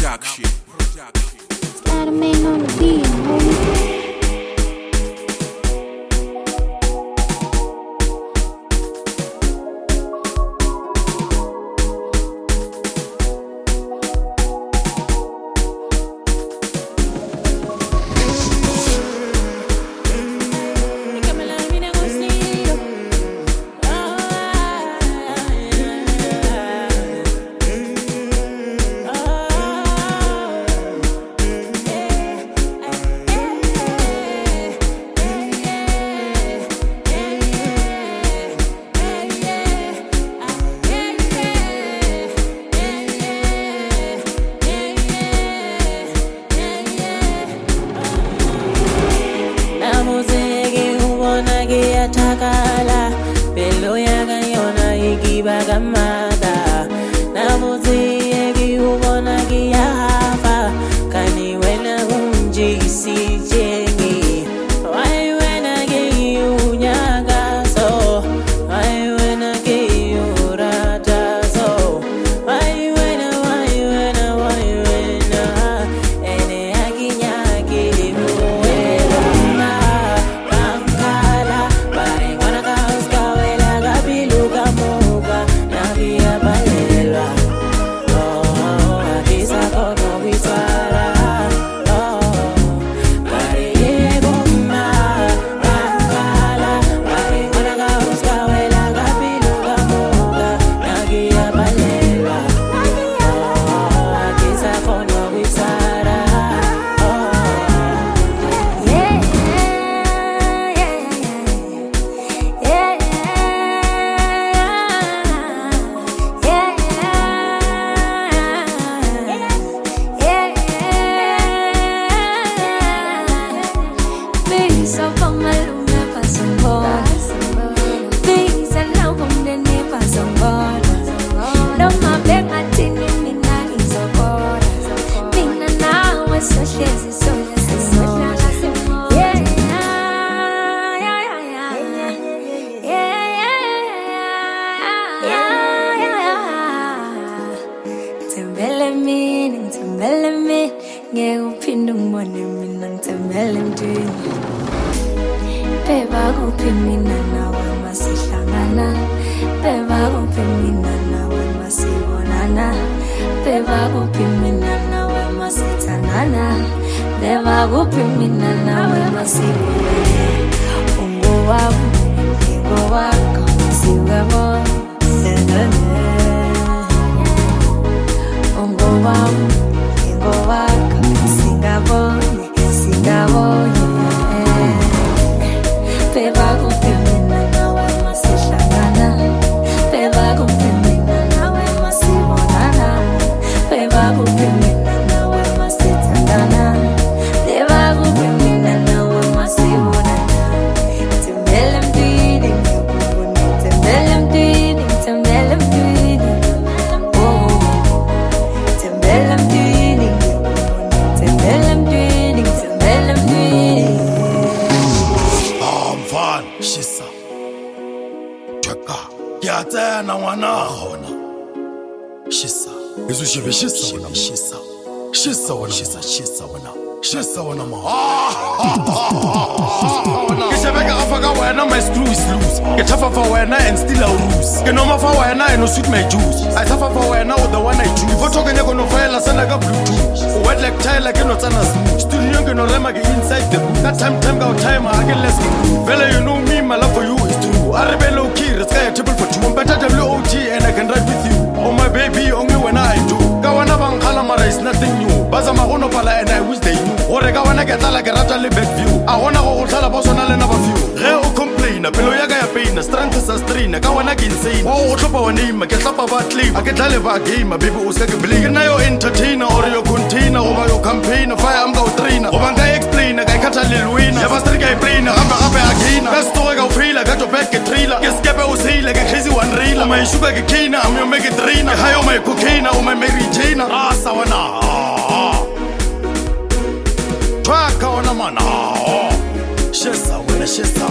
production. Spider-Man on the beat, homie. Takala pelo yaga yona igiba gamada nabuzi yegi ubona giyafa kani wena unji sijengi why wena gi unyaga so why wena gi urata so why wena ene aginyagi Beba kupimina nawe masihlangana Beba kupimina nawe masibonana Beba kupimina nawe masithandana Beba kupimina nawe masibonana Ungo wako siwebo Ungo wako singabone Beba kupimina nawe masihlangana Beba kupimina nawe masibonana Beba kupimina nawe masithandana Beba kupimina nawe masibonana Tembele mdini ngiyakubona Tembele mdini Oh Tembele mdini ngiyakubona Tembele mdini Shisa Tweka Kiata na wana hona Shisa Yesu shibe shisa wana shisa Shisa wana Shisa wana ma Kishebeka afaka wena my screw is loose Kitafa for wena and still a lose Kenoma for wena and no sweet my juice I suffer for wena with the one I choose If talking you gonna file send like a Bluetooth Wet like tile like you not sana smooth Still you gonna rema get inside the booth That time go time I get less Fella you know me my love for you is true I rebel low key it's a table for two I'm better WOT and I can ride with you Oh my baby only when I do Kawana bangkala mara is nothing new Baza magono pala and I wish they knew Ore kawana get like a rata le back view I wanna go tala boss on a never few Re o complain pelo yaga ya pain strength is a strain kawana get insane Oh tropa wa name get hlapa ba claim I get dale ba game baby o ska ke believe na yo entertainer or your container over your campaign fire am go trainer o banga explain ka ikhatha lil winner ya bastri ka explain gamba gabe again best story ka freela ka to back ke trailer ke skepe o sile ka crazy one reeler my sugar ke kina am yo make it drain I hayo my cocaine o my Mary Jane sawana Twaka wana mana Shisa wena shisa